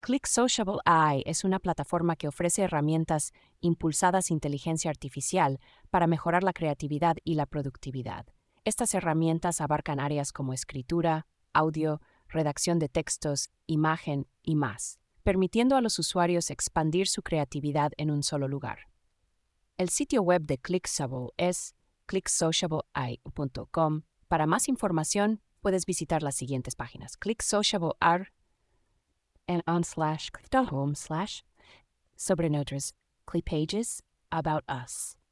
ClickSociable AI es una plataforma que ofrece herramientas impulsadas inteligencia artificial para mejorar la creatividad y la productividad. Estas herramientas abarcan áreas como escritura, audio, redacción de textos, imagen y más, permitiendo a los usuarios expandir su creatividad en un solo lugar. El sitio web de ClickSociable es clicksociableai.com. Para más información, puedes visitar las siguientes páginas: ClickSociableAR and on/click.home/ sobre nosotros, ClickPages, About Us.